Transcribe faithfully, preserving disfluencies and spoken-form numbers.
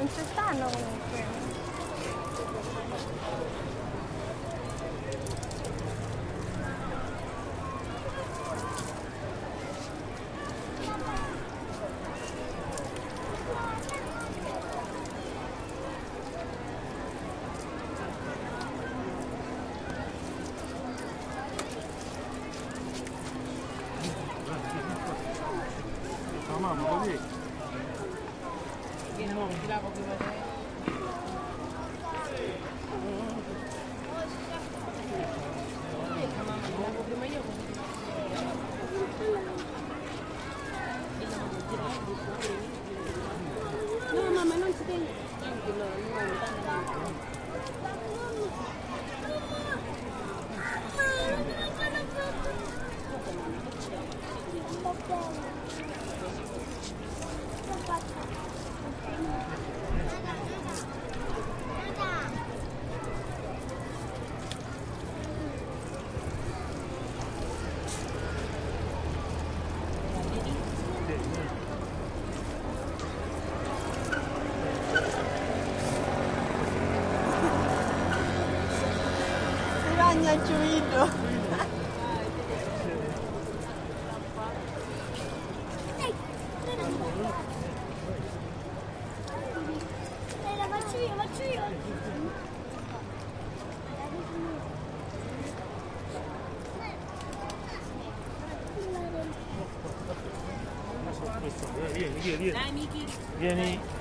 non ci stanno comunque. Tamam, hadi. Yine mom di la ko prima de. No, mamma non si deve. Tranquillo, non Ragna Giuido. La faccio io, faccio io. Vieni, vieni, vieni. Dai, Miki. Vieni.